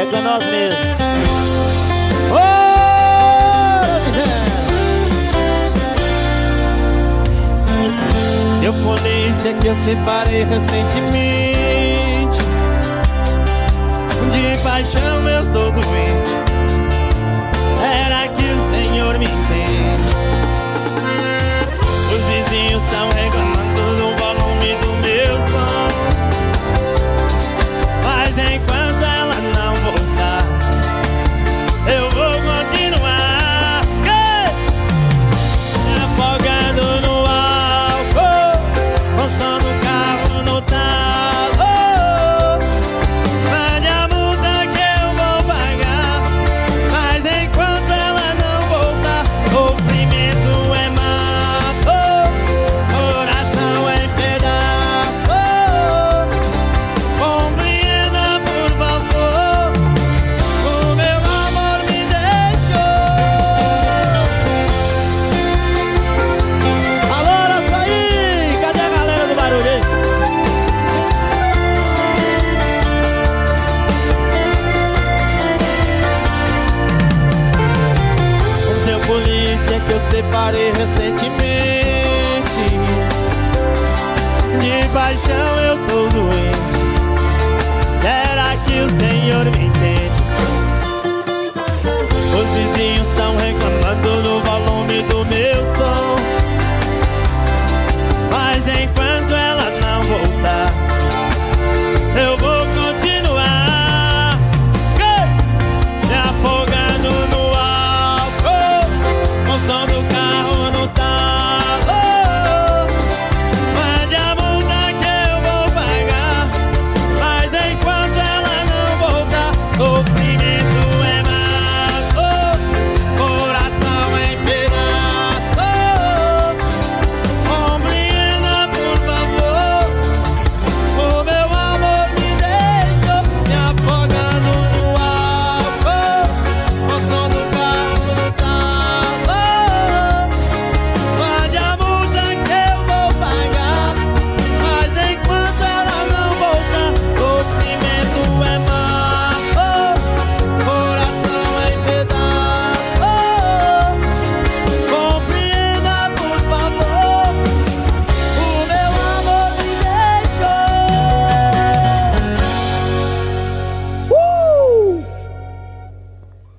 É com nós mesmo. Ô, Seu polícia que eu separei recentemente, de paixão eu tô doente. Era que o Senhor me entende. Os vizinhos estão reclamando do volume do meu som, mas enquanto ela não voltar, eu vou continuar afogado no álcool, postando o carro no talo. Mande a multa que eu vou pagar, mas enquanto ela não voltar, sofrimento é mato, coração é pedaço. Compreenda por favor, o meu amor me deixou. alô, Araçuaí! Cadê a galera do barulho aí? O seu polícia que eu separei recentemente,